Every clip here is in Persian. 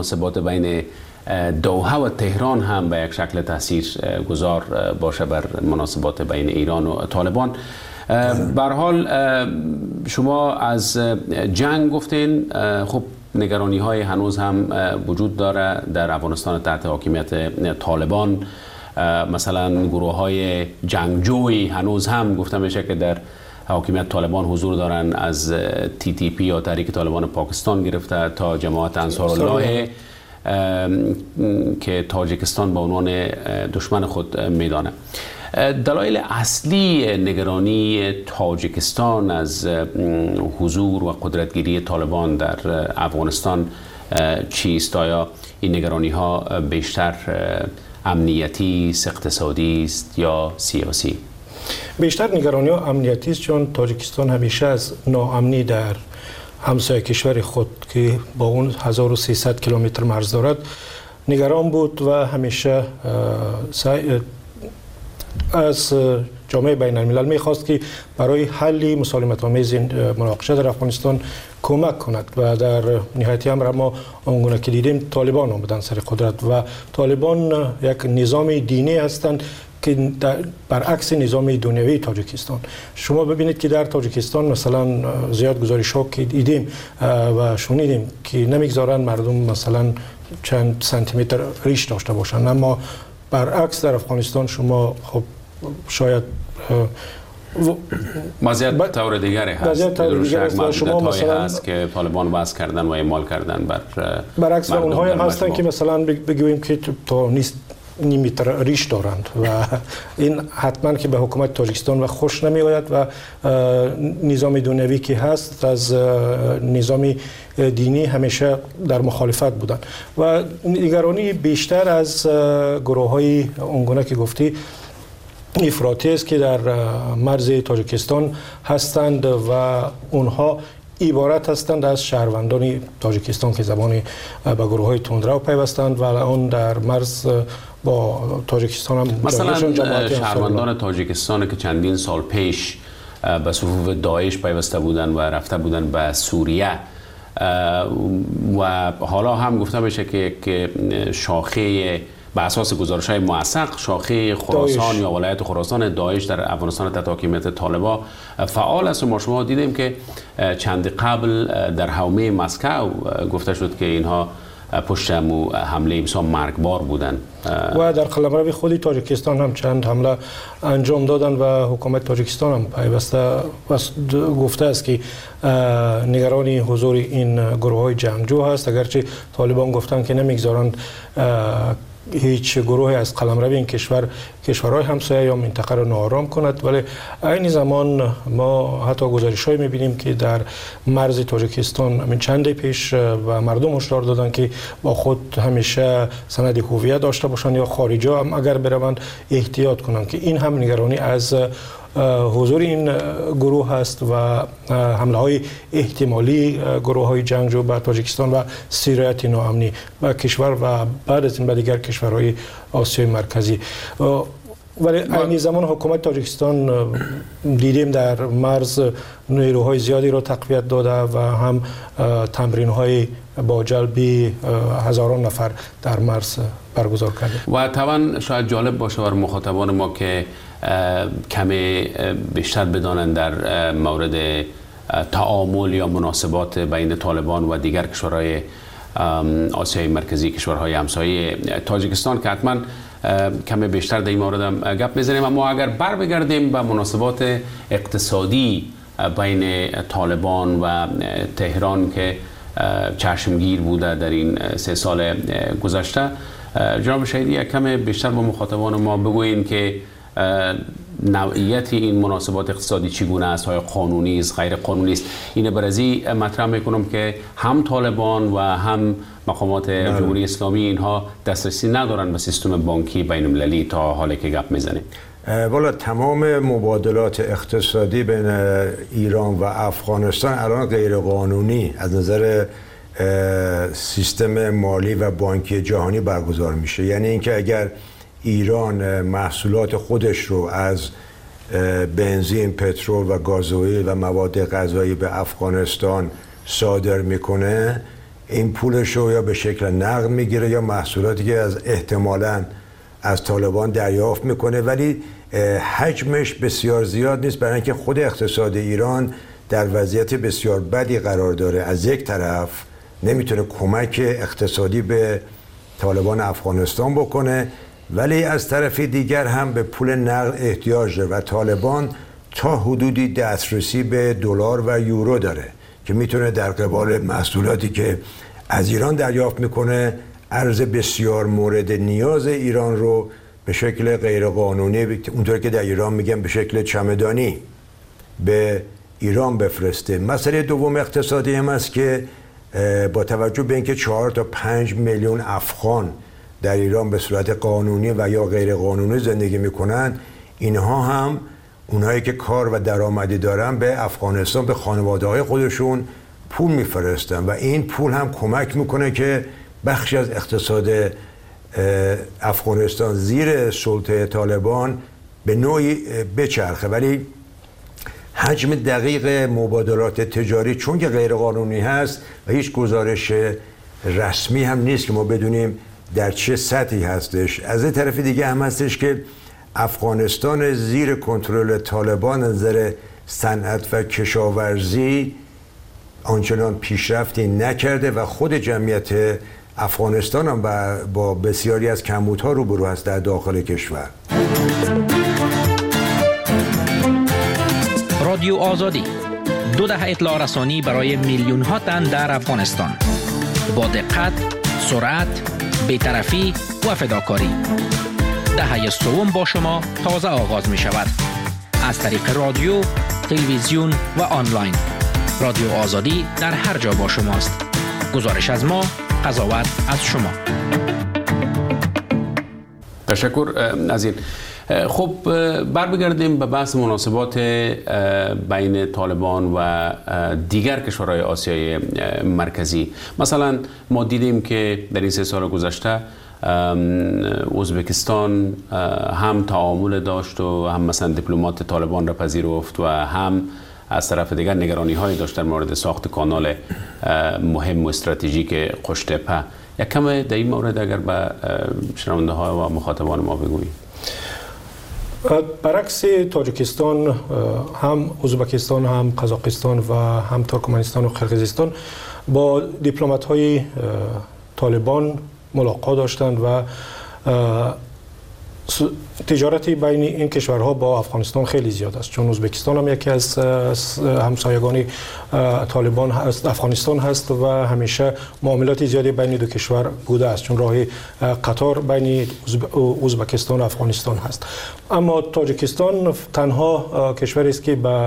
مناسبات بین دوحه و تهران هم به یک شکل تاثیر گذار باشه بر مناسبات بین ایران و طالبان. به هر حال شما از جنگ گفتین، خب نگرانی های هنوز هم وجود داره در افغانستان تحت حاکمیت طالبان. مثلا گروه های جنگجوی هنوز هم گفته میشه که در حاکمیت طالبان حضور دارن، از TTP یا تحریک طالبان پاکستان گرفته تا جماعت انصارالله که تاجیکستان به عنوان دشمن خود میدانه. دلایل اصلی نگرانی تاجیکستان از حضور و قدرتگیری طالبان در افغانستان چیست؟ آیا این نگرانی ها بیشتر امنیتی است، اقتصادی است یا سیاسی؟ بیشتر نگرانی ها امنیتی است، چون تاجیکستان همیشه از ناامنی در همسایه کشور خود که با اون 1300 کیلومتر مرز دارد نگران بود و همیشه از جامعه بین الملل میخواست که برای حل مسالمت آمیز مناقشه در افغانستان کمک کند و در نهایت امر ما آنگونه که دیدیم طالبان آمدن سر قدرت و طالبان یک نظام دینی هستند که برعکس نظام دنیوی تاجیکستان. شما ببینید که در تاجیکستان مثلا زیاد گزارش ها که دیدیم و شنیدیم که نمیگذارن مردم مثلا چند سانتی متر ریش داشته باشند، اما برعکس در افغانستان شما خب شاید وضعیت طور دیگری هست. شما مثلا هست که طالبان بحث کردن و اعمال کردن برعکس و اونها هم هستن که مثلا بگوییم که تا نیست نیمتر ریش دارند و این حتما که به حکومت تاجیکستان و خوش نمی آید و نظام دنیوی که هست از نظام دینی همیشه در مخالفت بودن و نگرانی بیشتر از گروه های اونگونه که گفتی افراطی است که در مرز تاجیکستان هستند و اونها عبارت هستند از شهروندان تاجیکستان که زبان به گروه های تندرو پیوستند و اون در مرز با تاجیکستان هم مثلا شهروندان تاجیکستان که چندین سال پیش به صفوف داعش پیوسته بودن و رفته بودن به سوریه و حالا هم گفته میشه که شاخه به اساس گزارش‌های موثق شاخه خراسان یا ولایت خراسان داعش در افغانستان تحت حاکمیت طالبان فعال است و ما شما دیدیم که چند قبل در حومه مسکو گفته شد که اینها پشت حمله بسیار مرگبار بودند و در قلمرو خود تاجیکستان هم چند حمله انجام دادن و حکومت تاجیکستان هم پیوسته گفته است که نگرانی حضور این گروه های جنگجو هست، اگرچه طالبان گفتن که نمیگذارند هیچ گروهی از قلمرو این کشورهای همسایه یا منطقه را ناآرام کند، ولی این زمان ما حتی گزارش‌هایی می‌بینیم که در مرز تاجیکستان من چند پیش و مردم هشدار دادن که با خود همیشه سند هویت داشته باشند یا خارجی هم اگر بروند احتیاط کنند که این هم نگرانی از حضور این گروه هست و حمله های احتمالی گروه های جنگجو به تاجیکستان و سیرایت ناامنی و کشور و بعد از این به دیگر کشورهای آسیای مرکزی. ولی این زمان حکومت تاجیکستان دیدیم در مرز نیروهای زیادی را تقویت داده و هم تمرین های با جلب هزاران نفر در مرز برگزار کرده. و طبعا شاید جالب باشه بر مخاطبان ما که کمی بیشتر بدانند در مورد تعامل یا مناسبات بین طالبان و دیگر کشورهای آسیای مرکزی، کشورهای همسایه تاجیکستان، که حتما کمی بیشتر در این مورد هم گپ میزنیم. اما اگر بر بگردیم به مناسبات اقتصادی بین طالبان و تهران که چشمگیر بوده در این 3 سال گذشته، جناب شهیدی یک کمی بیشتر با مخاطبان ما بگوییم که نوعیت این مناسبات اقتصادی چگونه است؟ های قانونی است، غیر قانونی است؟ اینه برازی مطرح میکنم که هم طالبان و هم مقامات جمهوری اسلامی اینها دسترسی ندارن به سیستم بانکی بین المللی تا حالی که گپ میزنیم. والا تمام مبادلات اقتصادی بین ایران و افغانستان الان غیر قانونی از نظر سیستم مالی و بانکی جهانی برگزار میشه. یعنی اینکه اگر ایران محصولات خودش رو از بنزین، پترول و گازوئیل و مواد غذایی به افغانستان صادر میکنه، این پولش رو یا به شکل نقد میگیره یا محصولاتی که احتمالاً از طالبان دریافت میکنه، ولی حجمش بسیار زیاد نیست، برای اینکه خود اقتصاد ایران در وضعیت بسیار بدی قرار داره. از یک طرف نمیتونه کمک اقتصادی به طالبان افغانستان بکنه، ولی از طرف دیگر هم به پول نقد احتیاج داره و طالبان تا حدودی دسترسی به دلار و یورو داره که میتونه در قبال محصولاتی که از ایران دریافت میکنه ارز بسیار مورد نیاز ایران رو به شکل غیرقانونی، اونطور که در ایران میگن به شکل چمدانی، به ایران بفرسته. مسئله دوم اقتصادی هم است که با توجه به اینکه 4 تا 5 میلیون افغان در ایران به صورت قانونی و یا غیر قانونی زندگی میکنن، اینها هم اونهایی که کار و درآمدی دارن به افغانستان به خانواده‌های خودشون پول میفرستن و این پول هم کمک میکنه که بخشی از اقتصاد افغانستان زیر سلطه طالبان به نوعی بچرخه. ولی حجم دقیق مبادلات تجاری چون که غیر قانونی هست و هیچ گزارش رسمی هم نیست که ما بدونیم در چه سطحی هستش. از این طرف دیگه هم هستش که افغانستان زیر کنترل طالبان از نظر صنعت و کشاورزی آنچنان پیشرفتی نکرده و خود جمعیت افغانستان هم با بسیاری از کمبودها روبرو است در داخل کشور. رادیو آزادی 2 دهه اطلاع رسانی برای میلیون ها تن در افغانستان، با دقت، سرعت، بی‌طرفی و فداکاری. دهه سوم با شما تازه آغاز می شود از طریق رادیو، تلویزیون و آنلاین. رادیو آزادی در هر جا با شماست. گزارش از ما، قضاوت از شما. تشکر از این. خب برمیگردیم به بحث مناسبات بین طالبان و دیگر کشورهای آسیای مرکزی. مثلا ما دیدیم که در این 3 سال گذشته ازبکستان هم تعامل داشت و هم مثلا دیپلمات طالبان را پذیرفت و هم از طرف دیگر نگرانی های داشت در مورد ساخت کانال مهم و استراتژیک قشتپه. یک کم در این مورد اگر به شنونده ها و مخاطبان ما بگویید. برعکس تاجیکستان، هم ازبکستان، هم قزاقستان و هم ترکمنستان و قرقیزستان با دیپلمات های طالبان ملاقات داشتند و تجارتی بین این کشورها با افغانستان خیلی زیاد است، چون ازبکستان هم یکی از همسایگان طالبان هست، افغانستان هست و همیشه معاملات زیادی بین دو کشور بوده است، چون راه قطار بین ازبکستان و افغانستان هست. اما تاجیکستان تنها کشوری است که به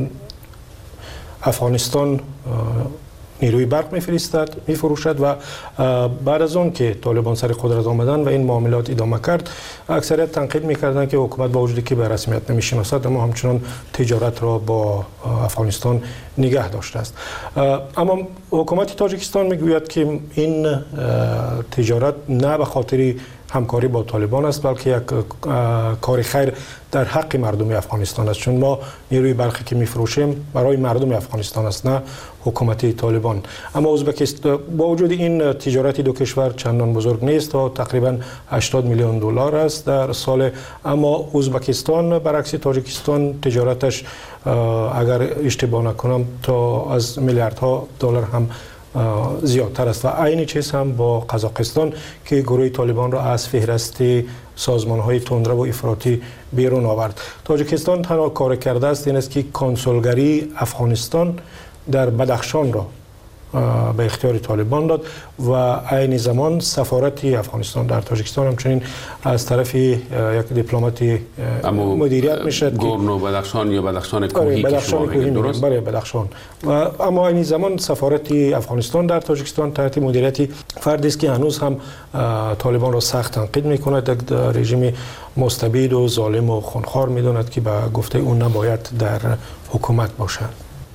افغانستان نیروی برق میفروشد و بعد از اون که طالبان سر قدرت آمدن و این معاملات ادامه کرد، اکثریت تنقید میکردن که حکومت با وجودی که به رسمیت نمیشناسد اما همچنان تجارت را با افغانستان نگه داشته است. اما حکومت تاجیکستان میگوید که این تجارت نه به خاطر همکاری با طالبان است، بلکه یک کار خیر در حق مردم افغانستان است، چون ما نیروی برقی که میفروشیم برای مردم افغانستان است، نه حکومت طالبان. اما ازبکستان با وجود این تجارت دو کشور چندان بزرگ نیست و تقریبا 80 میلیون دلار است در سال. اما ازبکستان برعکس تاجیکستان تجارتش اگر اشتباه نکنم تا از میلیاردها دلار هم زیادتر است و عین چیز هم با قزاقستان که گروه طالبان را از فهرست سازمان‌های تندرو و افراطی بیرون آورد. تاجیکستان تنها کار کرده است این است که کنسولگری افغانستان در بدخشان را به اختیار طالبان داد و عین زمان سفارت افغانستان در تاجیکستان همچنین از طرف یک دیپلمات مدیریت میشد. گورنو بدخشان یا بدخشان کوهی که شما میگید، درست؟ بله بدخشان. و اما عین زمان سفارت افغانستان در تاجیکستان تحت مدیریت فردی است که هنوز هم طالبان را سخت تنقید میکند، یک رژیم مستبد و ظالم و خونخوار میداند که به گفته اون نباید در حکومت باشد.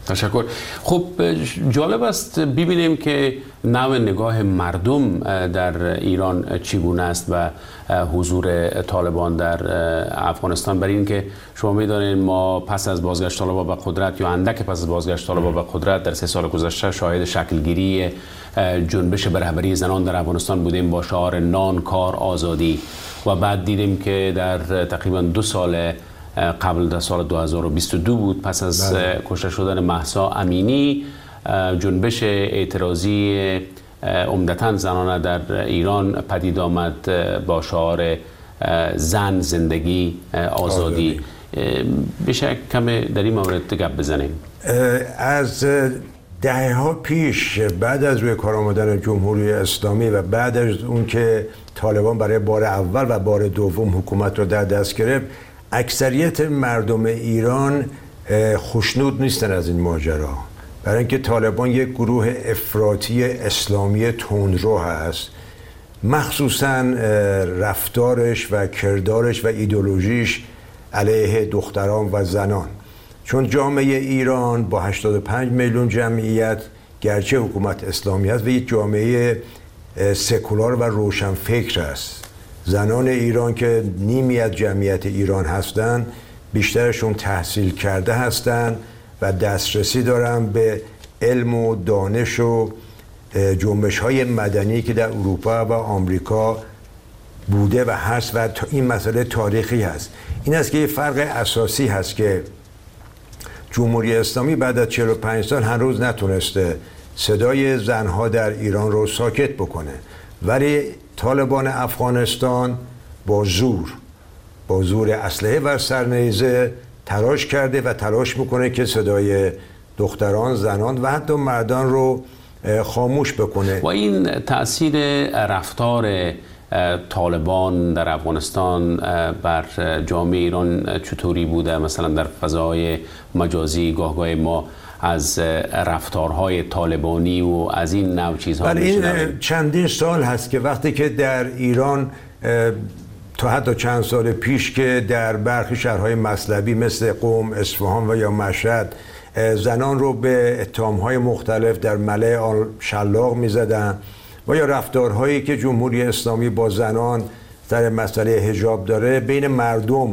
تشکر. خب جالب است ببینیم که نوع نگاه مردم در ایران چگونه است و حضور طالبان در افغانستان. برای اینکه شما می‌دانید ما پس از بازگشت طالبان به قدرت یا اندک پس از بازگشت طالبان به قدرت در 3 سال گذشته شاهد شکلگیری جنبش به رهبری زنان در افغانستان بودیم با شعار نان، کار، آزادی و بعد دیدیم که در تقریبا 2 سال قبل در سال 2022 بود پس از کشته شدن مهسا امینی جنبش اعتراضی عمدتاً زنانه در ایران پدید آمد با شعار زن، زندگی، آزادی. بشه کم در این مورد گپ بزنیم؟ از دهه‌ها پیش بعد از روی کار آمدن جمهوری اسلامی و بعد از اون که طالبان برای بار اول و بار دوم حکومت رو در دست گرفت، اکثریت مردم ایران خوشنود نیستن از این ماجرا، برای اینکه طالبان یک گروه افراطی اسلامی تندرو هست، مخصوصا رفتارش و کردارش و ایدئولوژیش علیه دختران و زنان. چون جامعه ایران با 85 میلیون جمعیت گرچه حکومت اسلامی هست و یک جامعه سکولار و روشنفکر است. زنان ایران که نیمی از جمعیت ایران هستند بیشترشون تحصیل کرده هستند و دسترسی دارن به علم و دانش و جنبش‌های مدنی که در اروپا و آمریکا بوده و هست و این مسئله تاریخی هست. این است که یه فرق اساسی هست که جمهوری اسلامی بعد از 45 سال هنوز نتونسته صدای زنها در ایران رو ساکت بکنه، ولی طالبان افغانستان با زور اسلحه و سرنیزه تلاش کرده و تلاش میکنه که صدای دختران، زنان و حتی مردان رو خاموش بکنه. و این تأثیر رفتار طالبان در افغانستان بر جامعه ایران چطوری بوده؟ مثلا در فضای مجازی گاهگاه ما از رفتارهای طالبانی و از این نوع چیزها میشنویم. این چندین سال هست که وقتی که در ایران تا حتی چند سال پیش که در برخی شهرهای مطلبی مثل قم، اصفهان و یا مشهد زنان رو به اتهام‌های مختلف در ملأ شلاق می‌زدن و یا رفتارهایی که جمهوری اسلامی با زنان در مسئله حجاب داره بین مردم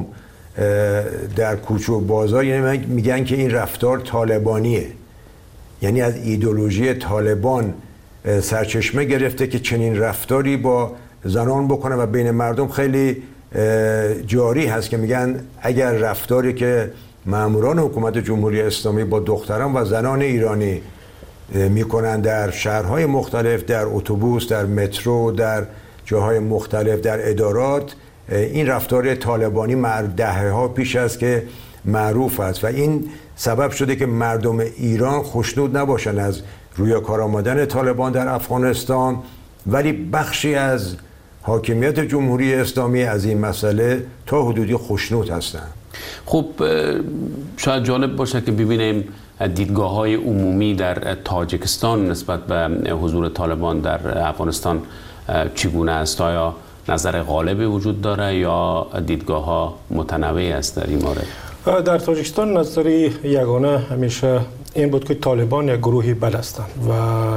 در کوچه و بازار، یعنی میگن که این رفتار طالبانیه، یعنی از ایدئولوژی طالبان سرچشمه گرفته که چنین رفتاری با زنان بکنه و بین مردم خیلی جاری هست که میگن اگر رفتاری که ماموران حکومت جمهوری اسلامی با دختران و زنان ایرانی میکنن در شهرهای مختلف، در اتوبوس، در مترو، در جاهای مختلف، در ادارات، این رفتار طالبانی دهه‌ها پیش است که معروف است و این سبب شده که مردم ایران خوشنود نباشن از روی کار آمدن طالبان در افغانستان، ولی بخشی از حاکمیت جمهوری اسلامی از این مسئله تا حدودی خوشنود هستند. خب شاید جالب باشه که ببینیم دیدگاه‌های عمومی در تاجیکستان نسبت به حضور طالبان در افغانستان چگونه است؟ آیا نظر غالبی وجود داره یا دیدگاه‌ها متنوع است در این مورد؟ در تاجیکستان نظری یگانه همیشه این بود که طالبان یک گروهی بد هستند و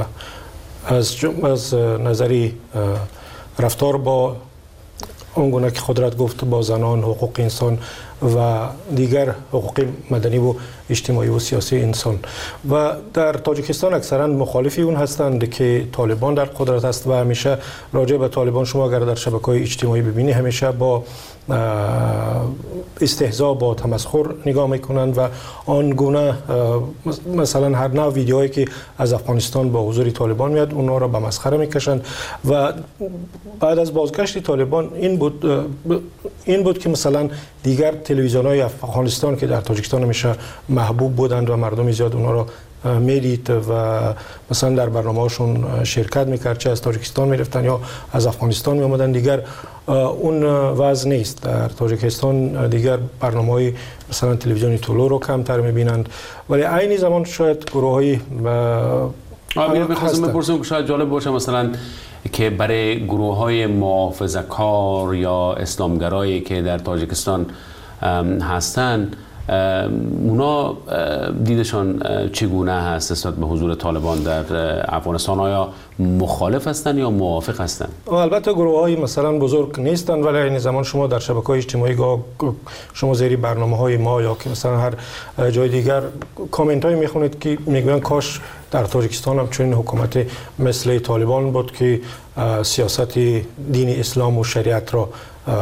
از نظری رفتار با اونگونه که قدرت گفت با زنان، حقوق انسان و دیگر حقوق مدنی و اجتماعی و سیاسی انسان و در تاجیکستان اکثرا مخالفی اون هستند که طالبان در قدرت است و همیشه راجع به طالبان شما اگر در شبکه‌های اجتماعی ببینی همیشه با استهزا با تمسخر نگاه میکنند و آنگونه مثلا هر نوع ویدیوهایی که از افغانستان با حضور طالبان میاد اونا را به مسخره میکشند و بعد از بازگشت طالبان این بود که مثلا دیگر تلویزیون‌های افغانستان که در تاجیکستان همیشه محبوب بودند و مردم زیاد اونا را میدید و مثلا در برنامه‌هاشون شرکت میکرد، چه از تاجیکستان میرفتن یا از افغانستان میآمدن. دیگر اون وضع نیست. در تاجیکستان دیگر برنامه‌های مثلا تلویزیونی طلوع رو کمتر میبینند، ولی عین زمان شاید گروه‌های می‌خواستم بپرسم که شاید جالب باشه مثلا که برای گروه‌های محافظه‌کار یا اسلامگرایی که در تاجیکستان هستند اونا دیدشان چگونه هست نسبت به حضور طالبان در افغانستان؟ آیا مخالف هستند یا موافق هستند؟ البته گروه های مثلا بزرگ نیستند، ولی این زمان شما در شبکه‌های اجتماعی شما زیر برنامه‌های ما یا که مثلا هر جای دیگر کامنت های میخونید که میگن کاش در تاجیکستان هم چنین حکومت مثل طالبان بود که سیاست دین اسلام و شریعت را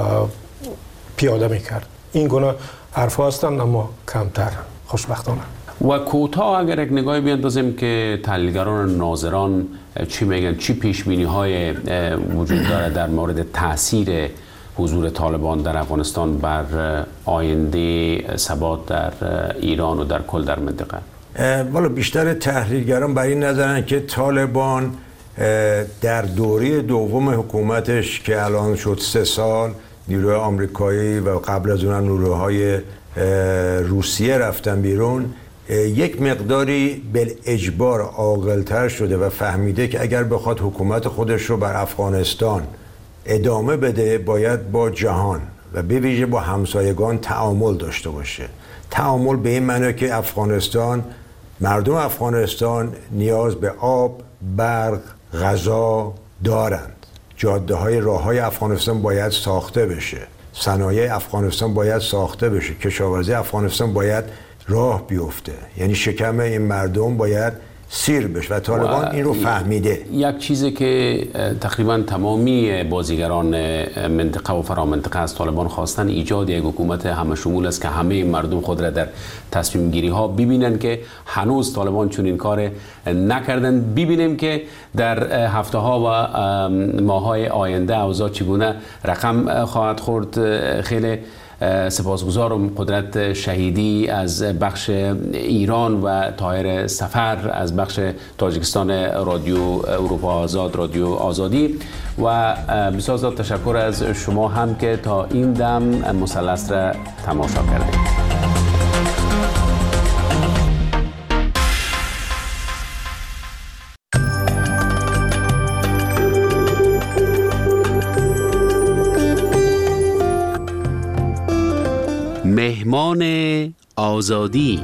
پیاده میکرد. این گونه حرف هستند اما کمتر خوشبختانه. و کوتاه اگر یک نگاهی بیاندازیم که تحلیلگران ناظران چی میگن، چی پیش بینی های وجود داره در مورد تاثیر حضور طالبان در افغانستان بر آینده ثبات در ایران و در کل در منطقه؟ والا بیشتر تحلیلگران بر این نظرن که طالبان در دوره دوم حکومتش که الان شد 3 سال، نیروهای آمریکایی و قبل از اون نیروهای روسیه رفتن بیرون، یک مقداری بالاجبار عاقل‌تر شده و فهمیده که اگر بخواد حکومت خودش رو بر افغانستان ادامه بده باید با جهان و به ویژه با همسایگان تعامل داشته باشه. تعامل به این معنی که مردم افغانستان نیاز به آب، برق، غذا دارند. جاده های راه های افغانستان باید ساخته بشه، صنایع افغانستان باید ساخته بشه، کشاورزی افغانستان باید راه بیفته، یعنی شکم این مردم باید سیر بشه و طالبان این رو فهمیده. یک چیزی که تقریبا تمامی بازیگران منطقه و فرامنطقه از طالبان خواستن ایجاد یک حکومت همه شمول است که همه مردم خود را در تصمیم گیری ها ببینن که هنوز طالبان چون این کار نکردن. ببینیم که در هفته ها و ماه های آینده اوضاع چگونه رقم خواهد خورد. خیلی سپاسگزارم قدرت شهیدی از بخش ایران و طاهر سفر از بخش تاجیکستان رادیو اروپا آزاد، رادیو آزادی، و بسیار زیاد تشکر از شما هم که تا این دم مثلث را تماشا کردید. مهمان آزادی.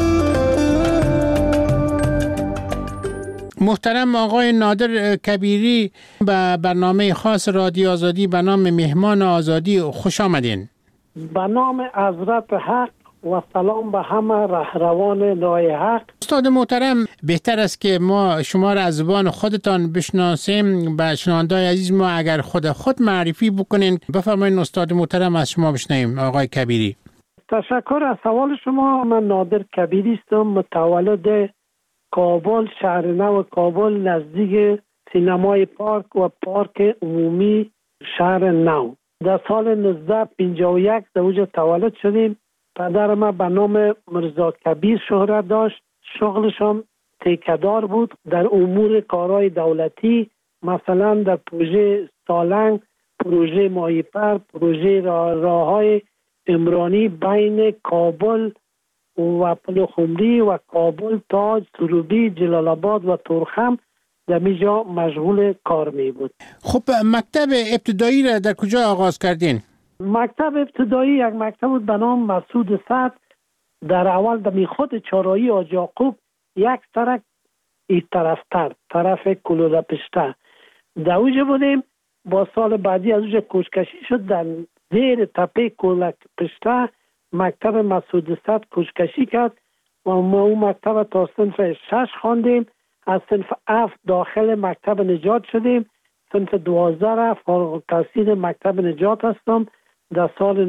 محترم آقای نادر کبیری، به برنامه خاص رادیو آزادی به نام مهمان آزادی خوش آمدین. به نام حضرت حق و سلام به همه رهروان راه حق. استاد محترم، بهتر است که ما شما را از زبان خودتان بشناسیم. به شنوندگان عزیز ما اگر خود معرفی بکنین بفرمایید. استاد محترم از شما بشنویم. آقای کبیری. تشکر از سوال شما. من نادر کبیری هستم، متولد کابل، شهر نو کابل، نزدیک سینمای پارک و پارک عمومی شهر نو. در سال 1951 در اونجا تولد شدیم. پدر ما به نام مرزا کبیر شهرت داشت. شغلش هم تیکه‌دار بود در امور کارهای دولتی، مثلا در پروژه سالنگ، پروژه ماهیپر، پروژه راههای عمرانی بین کابل و پلخمری و کابل، تاج، سروبی، جلال آباد و تورخم در اینجا مشغول کار می بود. خب مکتب ابتدایی را در کجا آغاز کردین؟ مکتب ابتدایی یک مکتب بود به نام مسعود سعد. در اول در خود چهارراهی حاجی یعقوب یک سرک این طرفتر، طرف کلوله پشته در اوجه بودیم. با سال بعدی از اوجه کوچکشی شد، در زیر تپه کلوله پشته مکتب مسعود سعد کوچکشی کرد و ما اون مکتب تا صنف 6 خواندیم. از صنف 7 داخل مکتب نجات شدیم. صنف 12 فارغ التحصیل مکتب نجات هستم در سال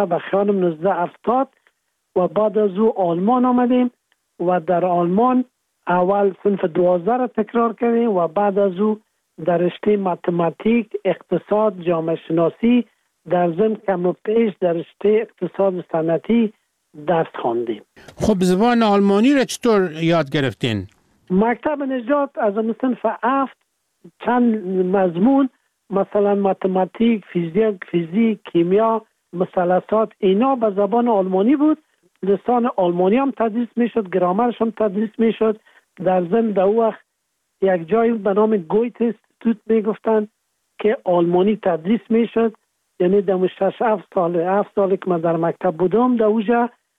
1970 و بعد از او آلمان آمدیم و در آلمان اول صنف 12 را تکرار کردیم و بعد از او در رشته متماتیک، اقتصاد، جامعه شناسی، در ضمن کم و پیش در رشته اقتصاد صنعتی درس خواندیم. خب زبان آلمانی را چطور یاد گرفتین؟ مکتب نجات از صنف 7 چند مضمون، مثلا متماتیک، فیزیک، کیمیا، مثلثات، اینا به زبان آلمانی بود. لسان آلمانی هم تدریس میشد، گرامرش هم تدریس میشد. در ضمن در وقت یک جایی به نام گویت استیتوت میگفتن که آلمانی تدریس میشد. یعنی در 7 سال که من در مکتب بودم در اوجا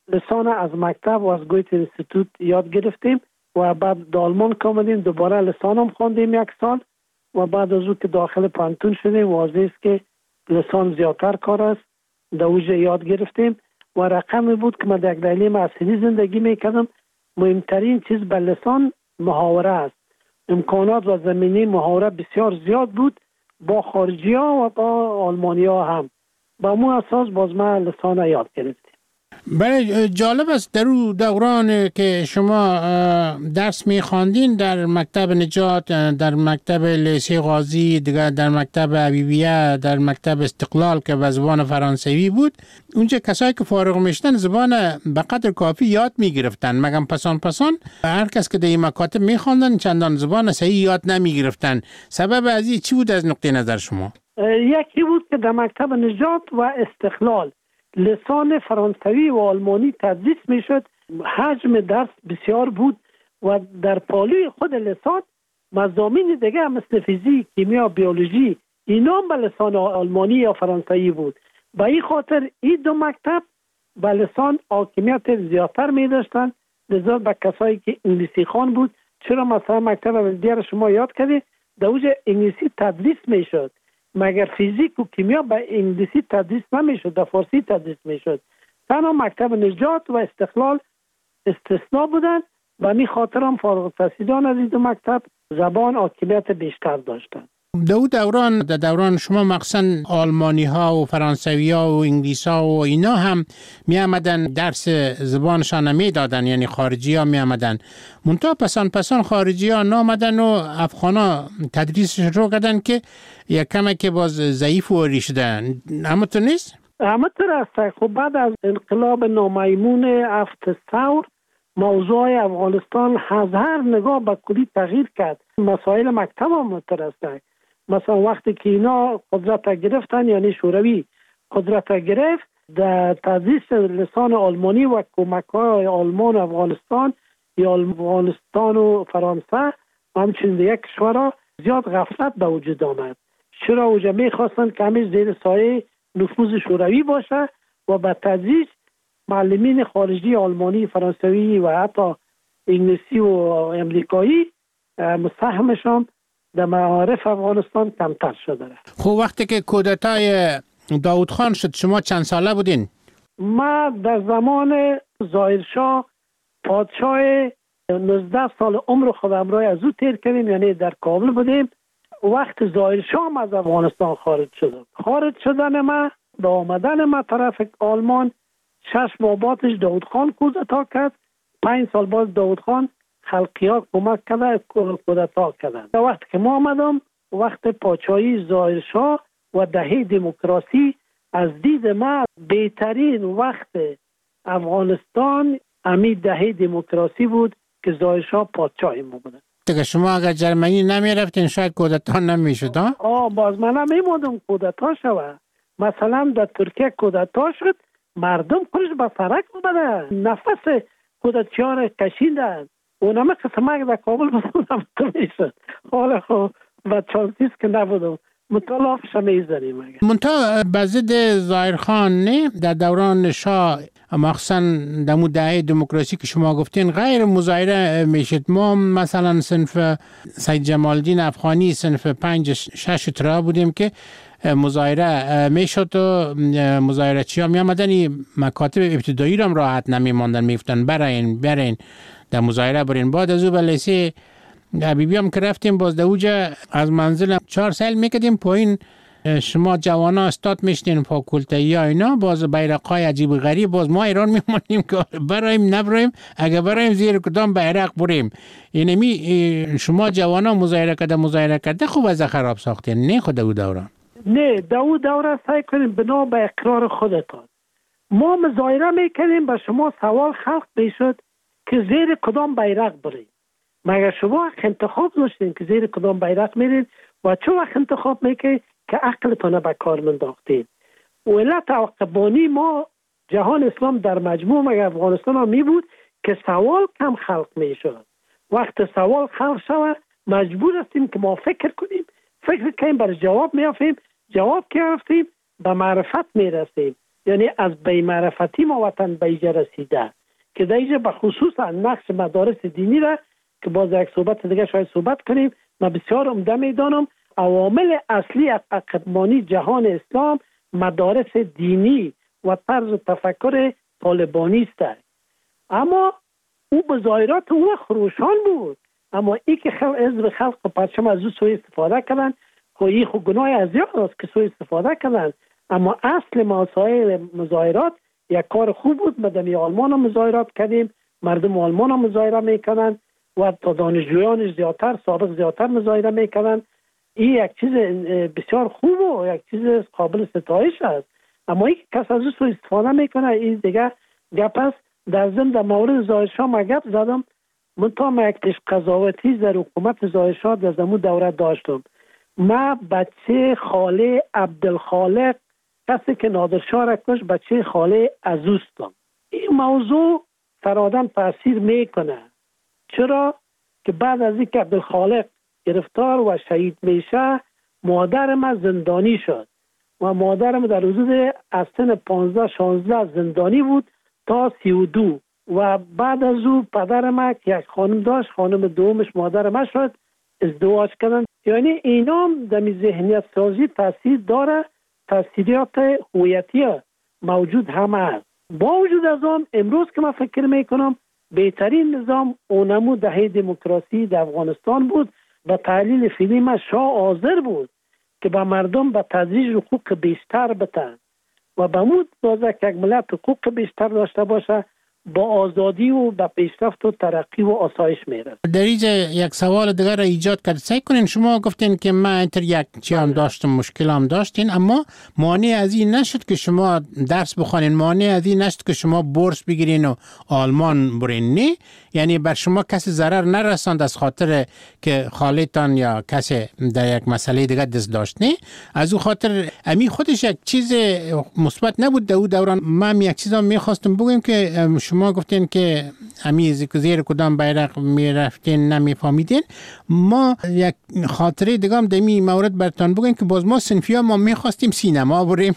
لسان از مکتب و از گویت اینستیتوت یاد گرفتیم و بعد در آلمان کامدیم، دوباره لسانم خواندیم 1 سال و بعد از او که داخل پانتون شدیم واضح است که لسان زیادتر کار است، در اوجه یاد گرفتیم و رقمی بود که من در دلیل اصلی زندگی میکردم. مهمترین چیز به لسان محاوره است. امکانات و زمینه محاوره بسیار زیاد بود با خارجی ها و با آلمانی ها هم. با مو اساس باز من لسان یاد گرفتیم. بله، جالب است در اون دوران که شما درس می‌خواندین در مکتب نجات، در مکتب لیسه غازی، دیگر در مکتب حبیبیه، در مکتب استقلال که به زبان فرانسوی بود، اونجا کسایی که فارغ میشدن زبان به قدر کافی یاد میگرفتن، مگم پسان هر کس که در این مکاتب می‌خواندن چندان زبان صحیح یاد نمیگرفتن. سبب از این چی بود از نقطه نظر شما؟ یکی بود که در مکتب نجات و استقلال لسان فرانسوی و آلمانی تدریس میشد، حجم درس بسیار بود و در پالوی خود لسان مضامین دیگه مثل فیزیک، کیمیا، بیولوژی اینا به لسان آلمانی یا فرانسوی بود. به این خاطر این دو مکتب به لسان حاکمیت زیادتر می داشتن، لذا به کسایی که انگلیسی خوان بود. چرا مثلا مکتب دیگر شما یاد کردید در اوج انگلیسی تدریس میشد، مگر فیزیک و کیمیا به انگلیسی تدریس نمیشد، در فارسی تدریس میشد. تنها مکتب نجات و استقلال استثناء بودن و می خاطرم فارغ التحصیلان از این دو مکتب زبان حاکمیت بیشتر داشتن. در دوران شما مخصوصا آلمانی ها و فرانسوی ها و انگلیس ها و اینا هم می آمدن درس زبانشان می دادن، یعنی خارجی ها می آمدن. منتها پسان خارجی ها نامدن و افغان ها تدریسش رو کردن که یک کمه که باز ضعیف و ریشدن. همونطور نیست؟ همونطور است. خب بعد از انقلاب نامیمون 7 ثور موضوع افغانستان از هر نگاه به کلی تغییر کرد. مسائل مکتب هم همونطور است. مثلا وقتی که اینا قدرت گرفتن، یعنی شوروی قدرت گرفت، در تدریس لسان آلمانی و کمک‌های آلمان و افغانستان یا افغانستان و فرانسه همچنین یک کشورها زیاد غفلت به وجود آمد. چرا اوجا میخواستن که همیشه زیر سایه نفوذ شوروی باشه و به تدریج معلمین خارجی آلمانی، فرانسوی و حتی انگلیسی و امریکایی مساهمشان در معارف افغانستان کمتر شده. خب وقتی که کودتای داود خان شد شما چند ساله بودین؟ ما در زمان ظاهرشاه پادشاه 19 سال عمر خودم را از او تیر کردیم، یعنی در کابل بودیم. وقت ظاهرشاه از افغانستان خارج شدن ما به آمدن ما طرف آلمان 6 ماه بعدش داود خان کودتا کرد. 5 سال بعد داود خان خلقی ها کمک کرده کودتا کردن. در وقت که ما آمدم وقت پادشاهی ظاهرشاه و دهه دموکراسی از دید ما بهترین وقت افغانستان همین دهه دموکراسی بود که ظاهرشاه پادشاهی ما بود. دیگه شما اگر جرمنی نمی رفتین شاید کودتا نمی شد. باز من نمیمودم کودتا شود. مثلا در ترکیه کودتا شد، مردم خودش به سرک اومده، نفس کودتچیان را کشیدن. اونم قسمه در کابل بودم میشد. حالا خب و چانسیست که نبودم مطالعافش میزنیم. منتها به ضد ظاهرخان نه در دوران شاه مخصوصا در دهه دموکراسی که شما گفتین غیر مظاهره میشد. ما مثلا صنف سید جمال الدین افغانی صنف 5-6 ترا بودیم که مظاهره میشد و مظاهره چی ها می آمدن مکاتب ابتدایی را هم راحت نمی ماندن، میفتن برین در مظاهره برین. بعد از او به لیسه حبیبی هم که رفتیم باز در اوجه از منزل 4 سال میکردیم پایین شما جوانا استاد میشتین فاکولتایی ها اینا، باز بیرقای عجیب غریب، باز ما ایران میمونیم که برایم نبرایم، اگه برایم زیر کدام بیرق بریم. اینمی شما جوانا مظاهره کرده خوب از خراب ساختین نه خود او دوران؟ نه دو دوره سعی کنیم بنا به اقرار خودتان. ما مظاهره میکنیم به شما سوال خلق میشد که زیر کدام بیرق بریم. مگر شما انتخاب داشتین که زیر کدام بیرق میرین و چه وقت انتخاب میکنید که عقلتان به کار منداختین؟ علت عقبانی ما جهان اسلام در مجموع مگر افغانستان ها می بود که سوال کم خلق میشد. وقت سوال خلق شود مجبور هستیم که ما فکر کنیم برای جواب میافیم، جواب که رفتیم به معرفت میرسیم. یعنی از بی‌معرفتی ما وطن به اینجا رسیده که در اینجا به خصوص نقش مدارس دینی را که باز یک صحبت دیگه شاید صحبت کنیم من بسیار عمده میدانم. عوامل اصلی عقب‌مانی جهان اسلام مدارس دینی و طرز تفکر طالبانی است. اما او بظاهرات او خروشان بود، اما این که حزب خلق و پرچم از او سوء استفاده کردن خو این خو گناه از است که سوء استفاده کردن. اما اصل مسائل مظاهرات یک کار خوب بود. مدنی آلمان هم مظاهرات کردیم، مردم آلمان هم مظاهره میکنن و تا دانشجویان زیادتر سابق زیادتر مظاهره میکنن. این یک چیز بسیار خوب و یک چیز قابل ستایش است. اما این کس از او سوء استفاده میکنه این دیگه گپ است. در ضمن در مورد ظاهرشاه ما گپ زدم، من یک پیش قضاوتی در حکومت ظاهرشاه در زمون دوره داشتم. ما بچه خاله عبدالخالق کسی که نادرشاه را کش بچه خاله عزوستم. این موضوع فرادن تاثیر میکنه. چرا؟ که بعد از اینکه عبدالخالق گرفتار و شهید میشه مادرم زندانی شد و مادرم در حدود از سن 15-16 زندانی بود تا 32 و بعد از او پدرم که یک خانم داشت، خانم دومش مادرم شد، ازدواج کردن. یعنی اینا در ذهنیت سازی تاثیر داره، تاثیرات هویتی موجود هم است. با وجود از آن امروز که من فکر میکنم بهترین نظام اونمو دهه دموکراسی در افغانستان بود. به تحلیل فیلم شاه حاضر بود که به مردم به تدریج حقوق بیشتر بتن و به مود دازه که یک ملت حقوق بیشتر داشته باشه با آزادی و با پیشرفت و ترقی و آسایش میره. در اینجا یک سوال دیگر را ایجاد کرد. سعی کنین شما گفتین که من انتر یک چی هم داشتم مشکل هم داشتین، اما مانع از این نشد که شما درس بخوانین، مانع از این نشد که شما بورس بگیرین و آلمان برین. نه، یعنی بر شما کسی ضرر نرساند از خاطر که خالتان یا کسی در یک مسئله دیگه دست داشت. نه، از او خاطر امی خودش یک چیز مثبت نبود در دوران. من یک چیزا میخواستم بگم که شما گفتین که امی زیر کدام بیرق میرفتین نمیفهمیدین. ما یک خاطره دیگه هم در این مورد براتون بگم که باز ما صنفیا ما میخواستیم سینما بریم،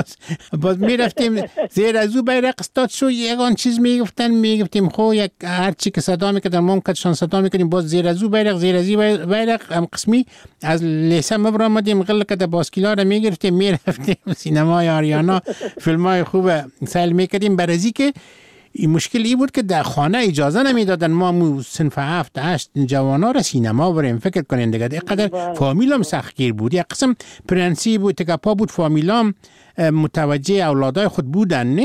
باز میرفتیم زیر از او بیرق استاد شو یگان چیز میگفتیم خو یک هر چی که صدا میکردن ما کدشان صدا میکنیم باز زیر از او بیرق زیر از بیرق هم قسمی از لیسه مبر آمدیم غل کده باسکیلا را میگرفتیم میرفتیم سینمای آریانا فیلمای خوب سیل میکردیم. برازی که این مشکل ای بود که در خانه اجازه نمیدادن ما صنف 7-8 جوانا را سینما بریم. فکر کنین دیگه اینقدر فامیلام سختگیر بود. یک قسم پرنسیب و تکپا بود، فامیلام متوجه اولادای خود بودن. نه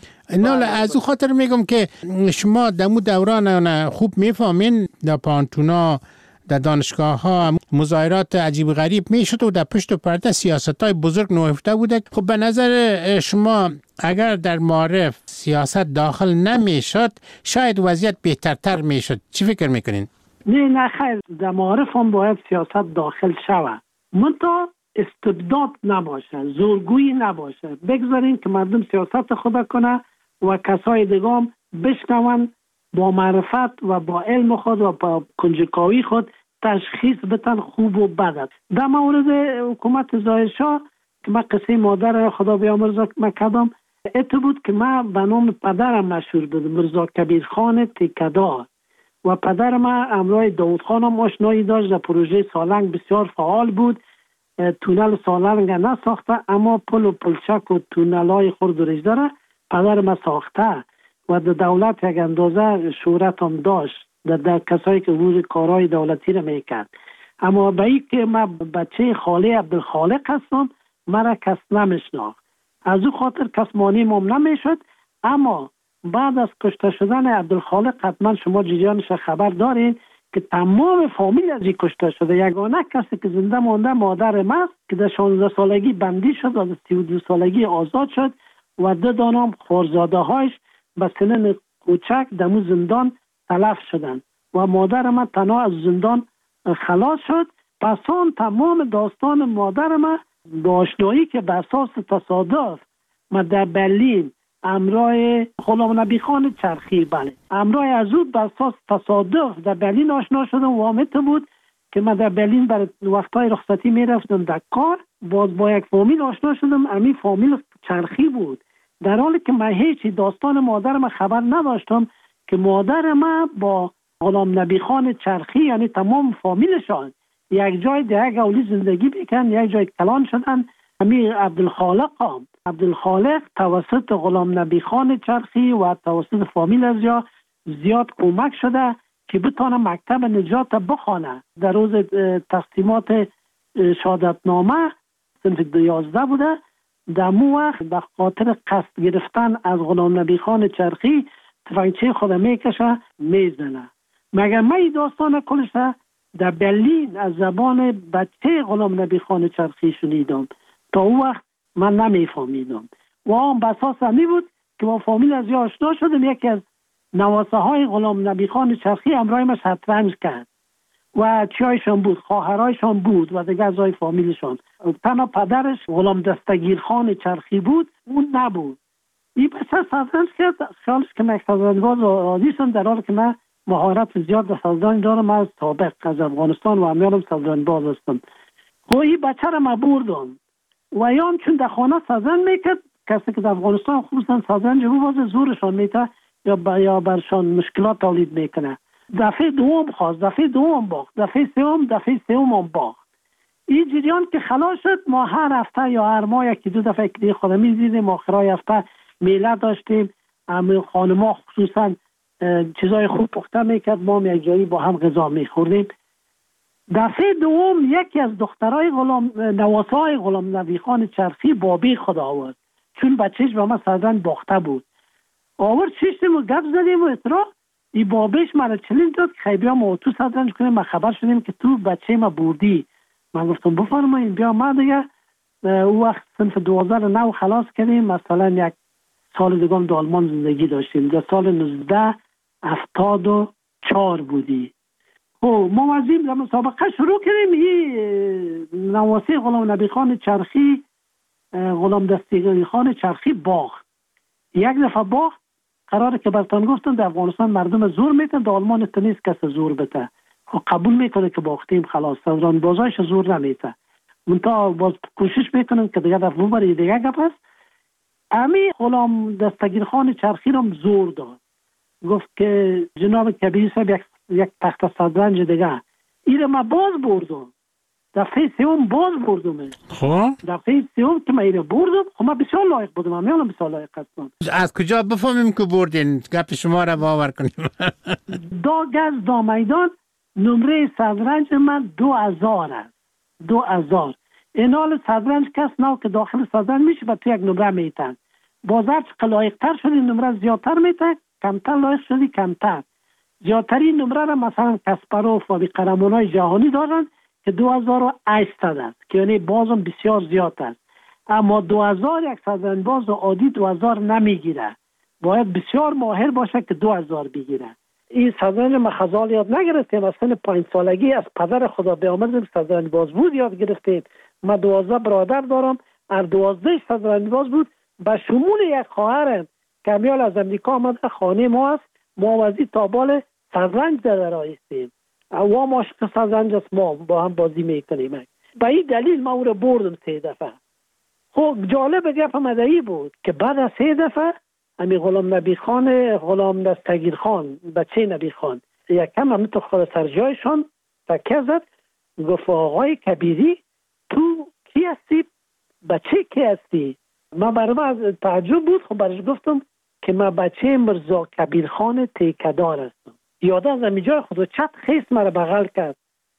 نه از او خاطر میگم که شما در مو دوران خوب میفهمین در پانتونا در دانشگاه ها مظاهرات عجیب غریب میشد و در پشت پرده سیاست های بزرگ نهفته بوده. خب به نظر شما اگر در معارف سیاست داخل نمیشد شاید وضعیت بهترتر میشد. چی فکر میکنین؟ نه خیر، در معارف هم باید سیاست داخل شود، منتها استبداد نباشه، زورگویی نباشه. بگذارین که مردم سیاست خود کنه و کسای دیگه هم بشنون با معرفت و با علم خود و با کنجکاوی خود تشخیص بدن خوب و بد. در مورد حکومت ظاهرشاه که من قصه مادر خدا بیامرزه کردم، ات بود که من به نام پدرم مشهور بود، مرزا کبیرخان تکدار، و پدر من همراه داود خان هم آشنایی داشت. در پروژه سالنگ بسیار فعال بود. تونل سالنگ نساخته اما پل و پلچک و تونل های خرد و رجده را پدر من ساخته و در دولت یک اندازه شهرت هم داشت در کسایی که امور کارهای دولتی را میکرد. اما به این که من بچه خاله عبدالخالق هستم مرا کس نمیشناخت، از او خاطر کس مانعم نمیشد. اما بعد از کشته شدن عبدالخالق حتما شما جریانش خبر دارین که تمام فامیل از این کشته شده. یگانه کسی که زنده مانده مادر من که در 16 سالگی بندی شد و در 32 سالگی آزاد شد و 2 دانم خورزاده هایش به سنن کوچک در زندان تلف شدند و مادر من تنها از زندان خلاص شد. پس آن تمام داستان مادر من با آشنایی که به اساس تصادف من در برلین همراه غلام نبی خان چرخی همراه از او به اساس تصادف در برلین آشنا شدم. وامت بود که من در برلین برای وقتهای رخصتی میرفتم در کار، باز با یک فامیل آشنا شدم. امی فامیل چرخی بود در حالی که من هیچی داستان مادرم خبر نداشتم که مادر من با غلام نبی خان چرخی یعنی تمام فامیلشان یک جای دیگه گولی زندگی بیکن، یک جای کلان شدن. امیر عبدالخالق توسط غلام نبی خان چرخی و توسط فامیل از زیاد کمک شده که بتانه مکتب نجات بخوانه. در روز تقسیمات شهادتنامه صنف 11 بوده. در مو وقت به خاطر قصد گرفتن از غلام نبی خان چرخی تفنگچه خود میکشه میزنه. مگر من این داستان کلش در برلین از زبان بچه غلام نبی خان چرخی شنیدم. تا اون وقت من نمیفهمیدم و آن بساس همی بود که با فامیل از آشنا شدم. یکی از نواسه های غلام نبی خان چرخی همراه ما شطرنج کرد و چیایشان بود، خواهرایشان بود و دیگه از فامیلشان. تنها پدرش غلام دستگیر خان چرخی بود، اون نبود. این بچه شطرنج کرد، خیالش که من شطرنج‌باز عادیشم، در حالی که من مهارت زیاد در شطرنج دارم. از سابق از افغانستان و همیانم شطرنج‌باز هستم. و این بچه را من بردم و یام چون در خانه شطرنج میکرد، کسی که در افغانستان خصوصا شطرنج بازه زورشان میته یا برشان مشکلات تولید میکنه. دفعه دوم خواست، دفعه دوم باخت، دفعه سوم باخت. این جریان که خلاص شد، ما هر هفته یا هر ماه یکی دو دفعه که خودم می‌دیدیم. آخرای هفته میله داشتیم، خانم‌ها خصوصا چیزای خوب پخته میکرد، ما یک جایی با هم غذا میخوردیم. دفعه دوم یکی از دخترای نواسای غلام نبی خان چرخی بابی خود آورد، چون بچهش به ما شطرنج باخته بود. آورد شیشتیم و گپ زدیم و اطراح ای بابیش مرا چلنج داد که خیلی ما تو شطرنج کنیم. ما خبر شدیم که تو بچه ما بردی. من گفتم بفرمایید بیا. ما دیگه او وقت صنف 2009 خلاص کردیم. مثلا یک سال دیگه هم در آلمان زندگی داشتیم. در سال 1974 بودی. ما از این مسابقه شروع کردیم. این نواسی غلام نبی خان چرخی غلام دستگیر خان چرخی باخت. یک دفعه باخت. قراره که برتان گفتن در افغانستان مردم زور میتن، در آلمان نیست کس زور بته. قبول میکنه که باختیم خلاص. شطرنج بازایش زور نمیته. منتها باز کوشش میکنن که دیگه دفعه برای دیگه گپ است. امی غلام دستگیر خان چرخی رو زور داد. گفت که جناب کبیری صاحب یک تخت شطرنج دیگه. این ما باز بردم. دفعه سوم باز بردم. خب دفعه سوم که من اینو بردم، خب من بسیار لایق بودم. من بسیار لایق هستم. از کجا بفهمیم که بردین؟ گپ شما را باور کنیم. دا گز دا میدان نمره شطرنج من 2000 است. 2000. این حال شطرنج کس نو که داخل شطرنج میشه و تو یک نمره میتن. بازار چه لایق تر شدی نمره زیادتر میتن، کمتر لایق شدی کمتر. زیادترین نمره را مثلا کاسپاروف و قهرمانای جهانی دارن که 2800 است که یعنی بازم بسیار زیاد است. اما 2000 یک شطرنج باز عادی 2000 نمیگیره. باید بسیار ماهر باشه که 2000 بگیره. این شطرنج ما خزال یاد نگرفتیم. از سن 5 سالگی از پدر خدا بیامرزم شطرنج باز بود یاد گرفتیم. ما 12 برادر دارم، هر 12 شطرنج باز بود. به شمول یک خواهرم که میال از امریکا آمده خانه ما است. ما وزی تابال شطرنج در رایستیم و ما شطرنج است، ما با هم بازی میکنیم. به این دلیل ما او را بردم 3 دفعه. خب جالب گپ مدعی بود که بعد از 3 دفعه امی غلام نبی خان، غلام دستگیر خان، بچه نبی خان یکم هم تو خود سرجایشان تکه زد. گفت آقای کبیری تو کی هستی؟ بچه کی هستی؟ ما برای تعجب بود. خب برش گفتم که من بچه مرزا کبیر خان تیکدار هستم. یاده از امیجای خود چت خیست مرا بغل کرد.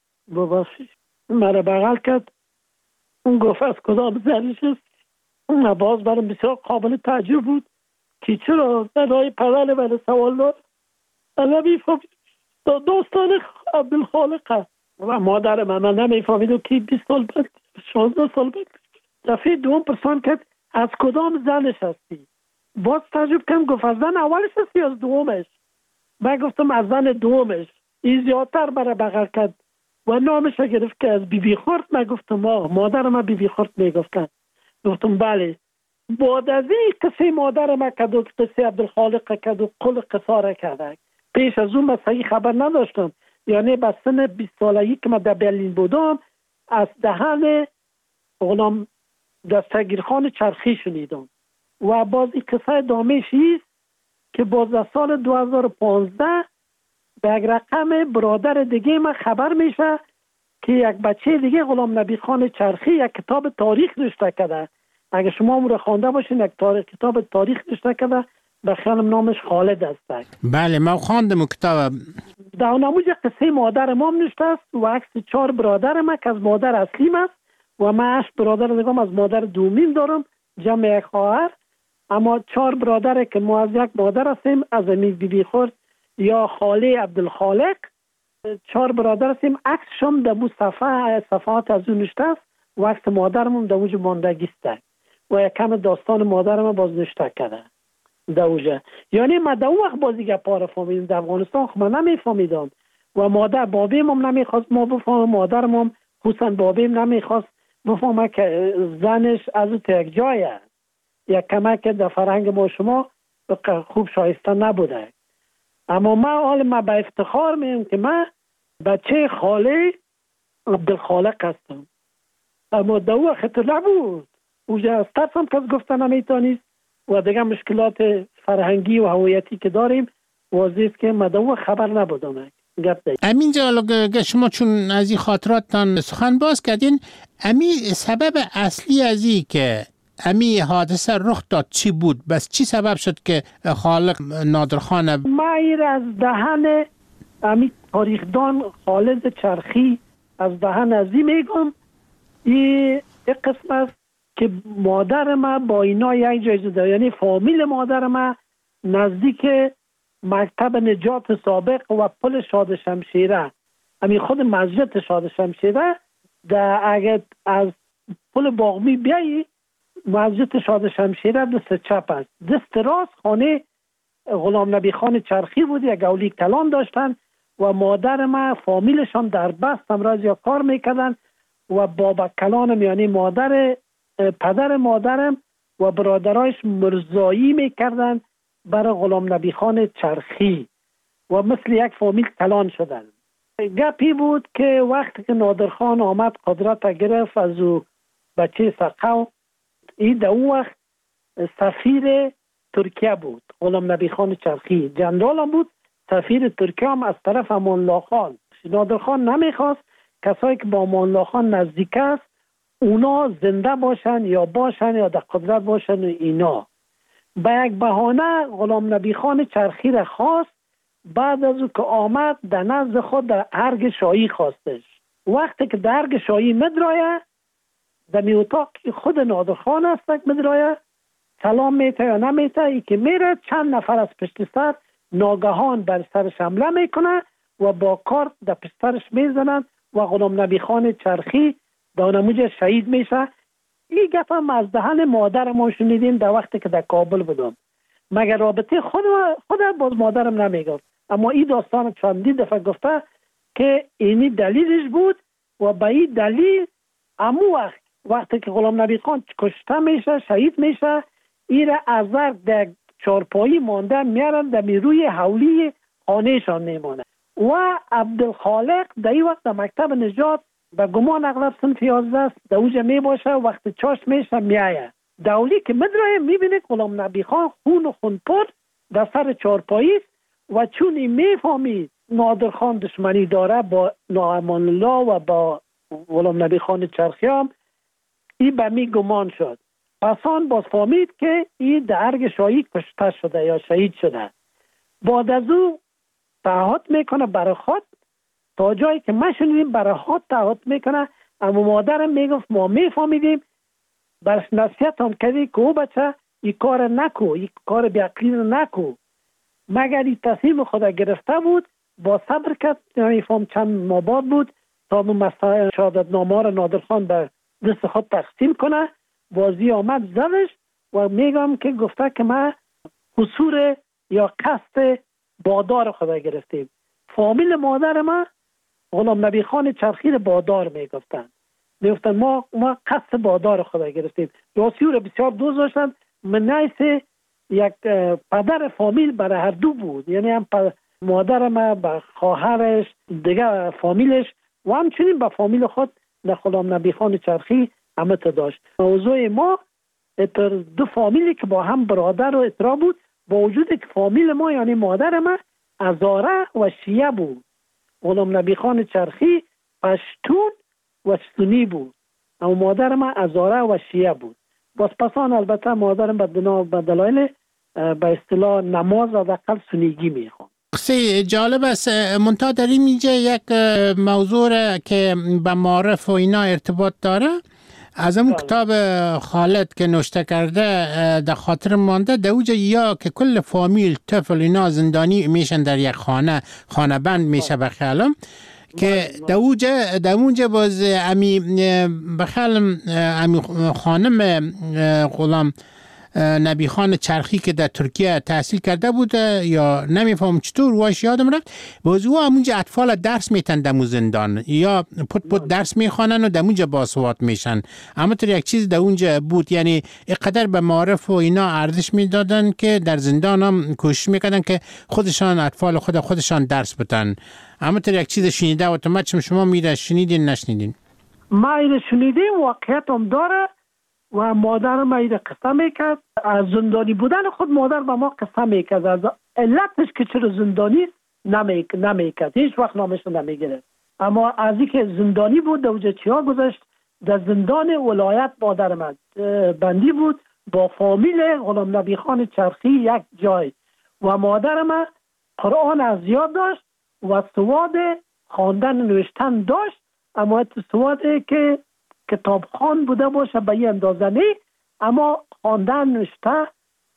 مرا بغل کرد. اون گفت از کدام زنش است؟ اون باز برام بسیار قابل تعجب بود که چرا برای پدر من سوال دار نمیفهمید. دوستان عبدالخالق است و مادر من نمیفهمید و که 20 سال بعد 16 سال بعد دفعه دوم پرسان کرد از کدام زنش هستی؟ باز تعجب کردم. گفت از زن اولش هستی از دومش؟ من گفتم از زن دومش. این زیادتر برای بغل کرد و نامش گرفت که از بیبی خورد. من گفتم مادر من بیبی خورد میگفتن. گفتم بله. بعد از این قصه مادر من کد و قصه عبدالخالق کد و کل قصاره کرده. پیش از اون من صحیح خبر نداشتم. یعنی به سن 20 سالگی که من در برلین بودم از دهن غلام دستگیر خان چرخی شنیدم و باز این قصه دامش است که باز در سال 2015 به یک رقم برادر دیگه ما خبر میشه که یک بچه دیگه غلام نبی خان چرخی یک کتاب تاریخ نوشته کرده. اگه شما اون رو خوانده باشین، یک کتاب تاریخ نوشته کرده، به خیالم نامش خالد است. بله ما خواندم کتاب. در نموز قصه مادر ما نوشته است و عکس 4 برادر ما که از مادر اصلیم است و من 8 برادر دیگه از مادر دومین دارم، جمع یک خواهر. اما 4 برادر که ما از یک مادر هستیم، از امید بیبی خورد یا خاله عبدالخالق، 4 برادر هستیم. عکسشم در بو صفحات از اون نوشته است و عکس مادرمون در اوج ماندگی است و یک کم داستان مادرم باز نوشته کرده در اوجه. یعنی ما در اون وقت بازی گپا رو فهمیدم. در افغانستان خب من نمیفهمیدم و مادر بابیم هم نمیخواست ما بفهمم، مادرم هم حسن بابیم نمیخواست بفهمه که زنش از اون یک جایه. یک کمک در فرهنگ ما شما خوب شایسته نبوده. اما ما به افتخار میگم که من بچه خاله عبدالخالق هستم. اما در اون وقت نبود. اوجه از ترسم کس گفتن نمیتونید و دیگه مشکلات فرهنگی و هویتی که داریم واضح است که من در اون خبر نبودم. امین جان، شما چون از این خاطراتتان سخن باز کردین، امین سبب اصلی از این که امی حادثه رخ داد چی بود؟ بس چی سبب شد که خالق نادرخان ما ایر از دهن امی تاریخدان خالد چرخی از دهن ازی میگم. این قسم است که مادر ما با اینا یک جایزه داره، یعنی فامیل مادر ما نزدیک مکتب نجات سابق و پل شاد شمشیره، امی خود مسجد شاد شمشیره، اگر از پل باغمی بیایی مسجد شاد شمشیره دست چپ است، دست راست خانه غلام نبی خان چرخی بود. یک اولی کلان داشتن و مادر ما فامیلشان در بست امراض یا کار میکردن و بابا کلانم یعنی پدر مادرم و برادرایش مرزایی میکردن برای غلام نبی خان چرخی و مثل یک فامیل کلان شدن. گپی بود که وقتی که نادرخان آمد قدرت گرفت از او بچه سقو، این در اون وقت سفیر ترکیه بود. غلام نبی خان چرخی جنرال هم بود، سفیر ترکیه هم از طرف امان الله خان. نادرخان نمیخواست کسایی که با امان الله خان نزدیک است اونا زنده باشن یا در قدرت باشن و اینا. به یک بهانه غلام نبی خان چرخی را خواست. بعد از او که آمد در نزد خود در ارگ شاهی خواستش. وقتی که در ارگ شاهی مدرایه در می اتاق خود نادرخان است مدرایه، سلام میته یا نمیته، ای که میره چند نفر از پشت سر ناگهان بر سرش حمله میکنه و با کارت در پشت سرش میزنن و غلام نبی خان چرخی در نموجه شهید میشه. این گپ هم از دهن مادر ما شنیدیم در وقتی که در کابل بودم، مگر رابطه خود باز مادرم نمیگفت. اما این داستان چندی دفعه گفته که اینی دلیلش بود و به این دلیل امو وقتی که غلام نبی خان کشته میشه شهید میشه، این را از در چارپایی مانده میارن در روی حولی خانهشان میمانه و عبدالخالق در این وقت در مکتب نجات به گمان اغلب صنف 11 است در اوجه میباشه. وقتی چاش میشه میایه دولی که مدرایه میبینه غلام نبی خان خون و خونپر در سر چارپایی و چون این میفهمید نادرخان دشمنی داره با امان الله و با غلام نبی خان چرخی هم، این به می گمان شد. پسان باز فهمید که این در ارگ شاهی کشته شده یا شهید شده. بعد از او تعهد میکنه برای خود، تا جایی که ما شنیدیم برای خود تعهد میکنه. اما مادرم میگفت ما میفهمیدیم، برش نصیحت هم کردی که او بچه این کار نکو، این کار بیعقلی نکو. مگر این تصمیم خود گرفته بود با صبر کرد. نمیفهم چند ماه بعد بود تا مسائل شهادتنامه را نادرخان به دست خود تقسیم کنه. بازی آمد زدش و میگم که گفته که ما قصور یا قصد بادار خود گرفتیم. فامیل مادر ما غلام نبی خان چرخی بادار میگفتن. میگفتن ما قصد بادار خود گرفتیم. یاسی را بسیار دوست داشتن. من نیست یک پدر فامیل برای هر دو بود، یعنی هم مادر ما به خواهرش دیگه فامیلش و همچنین به فامیل خود در غلام نبی خان چرخی همه تا داشت. موضوع ما پر دو فامیلی که با هم برادر و اترا بود، با وجود که فامیل ما یعنی مادر ما هزاره و شیعه بود. غلام نبی خان چرخی پشتون و سنی بود، اما مادر ما هزاره و شیعه بود. بازپسان البته مادرم به دلایل به اصطلاح نماز و دقل سنیگی میخوان. قصه جالب است. منتها در اینجا یک موضوع که به معارف و اینا ارتباط داره، از اون کتاب خالد که نوشته کرده در خاطر مانده، در اوجه یا که کل فامیل طفل اینا زندانی میشن در یک خانه بند میشه بخیالم که در اونجا باز امی بخیالم امی خانم غلام نبی خان چرخی که در ترکیه تحصیل کرده بود یا نمیفهم چطور واش یادم رفت، باز او همونجا اطفال درس میتن دمو زندان یا پت درس میخوانن و دمونجا باسواد میشن. اما یک چیز در اونجا بود، یعنی اقدر به معارف و اینا ارزش میدادن که در زندان هم کوشش میکردن که خودشان اطفال خودشان درس بتن. اما یک چیز شنیده و تو شما میره شنیدین نشنیدین؟ ما اینو شنیدیم، واقعیت هم داره و مادر ما اینو قصه میکرد. از زندانی بودن خود مادر به ما قصه میکرد، از علتش که چرا زندانی نمیکرد، هیچ وقت نامش نمیگرد. اما از اینکه زندانی بود دوجه چیا گذاشت، در زندان ولایت مادر من بندی بود با فامیل غلام نبی خان چرخی یک جای و مادر من قرآن از یاد داشت و سواد خواندن نوشتن داشت، اما سوادی که کتابخوان بوده باشه به این اندازه نه، اما خواندن نوشته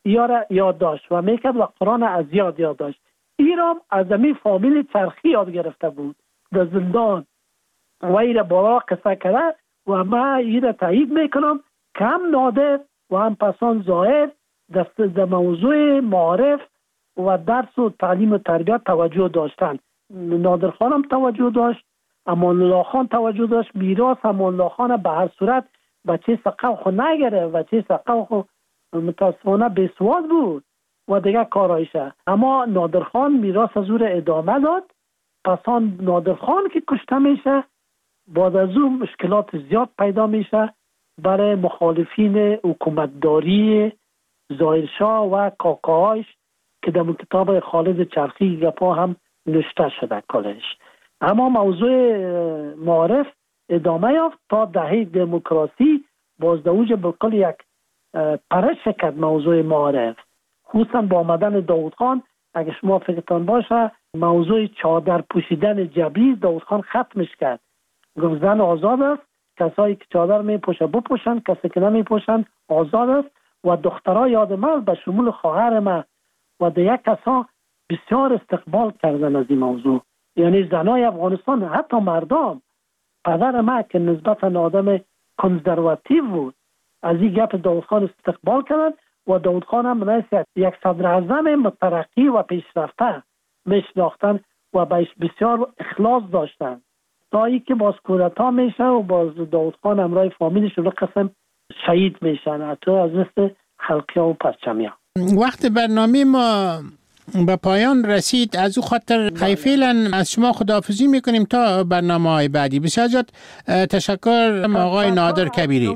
یاد داشت و میکرد و قرآن از یاد داشت. ایرام از امی فامیل چرخی یاد گرفته بود در زندان و ایره بارا قصه کرده و ما ایره تایید میکنم که هم نادر و هم پسان زاهد در موضوع معارف و درس و تعلیم و تربیت توجه داشتن. نادر خانم توجه داشت، امان الله خان توجه داشت. میراث امان الله خان به هر صورت بچه سقف خو نگره، بچه سقف خو متاسفانه بیسواد بود و دیگه کارایشه. اما نادر خان میراث از او ادامه داد. پسان نادر خان که کشته میشه، بعد از اون مشکلات زیاد پیدا میشه برای مخالفین حکومتداری ظاهرشاه و کاکاهاش که در کتاب خالد چرخی گپا هم نوشته شده کلش. اما موضوع معارف ادامه یافت تا دهه دموکراسی، باز در اوج بلکل یک پرش کرد موضوع معارف، خصوصا با آمدن داود خان. اگه شما فکرتان باشه موضوع چادر پوشیدن جبری داود خان ختمش کرد، گفت زن آزاد است، کسایی که چادر میپوشه بپوشن، کسی که نمیپوشن آزاد است. و دخترها یاد من به شمول خواهر من و دیگه کسا بسیار استقبال کردن از این موضوع. یعنی زنای افغانستان، حتی مردم، پدر ما که نسبتا آدم کنزرواتیو بود، از این گپ داود خان استقبال کردن و داود خان هم مثل یک صدر اعظم مترقی و پیشرفته میشناختن و بهش بسیار اخلاص داشتن. تا ای که باز کودتا میشه و باز داود خان همراه فامیلش رو قسم شهید میشن، حتی از مثل خلقی و پرچمی. وقت برنامه ما به پایان رسید، از او خاطر فعلا از شما خداحافظی میکنیم تا برنامه های بعدی. بسیار زیاد تشکر آقای نادر کبیری.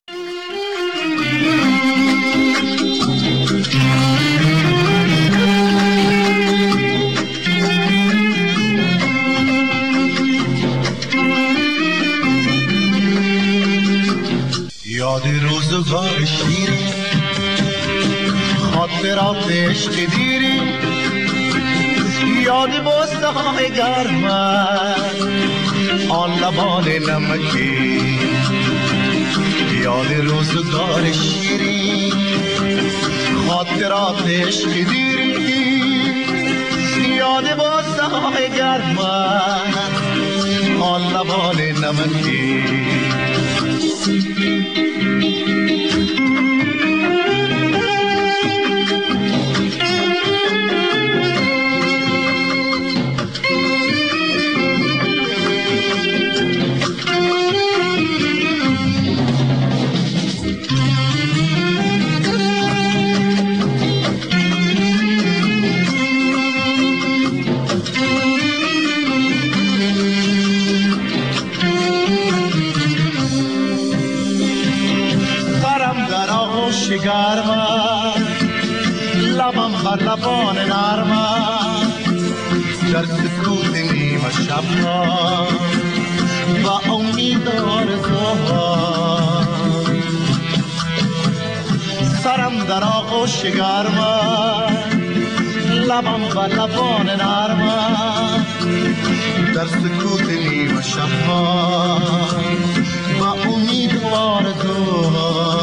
یاد روزگار شیرین، خاطرات عشق دیری، یاد بوسه های گرم، آن لبان نمکی. یاد روزگار شیرین، خاطرات عشق دیری، یاد بوسه های گرم، آن لبان نمکی. در آغوش گرمم، لبم بر لبان نرمم، در سکوت نیمه شبها و امید آرزوها. سرم در آغوش گرمم، لبم بر لبان نرمم، در سکوت نیمه شبها و امید آرزوها.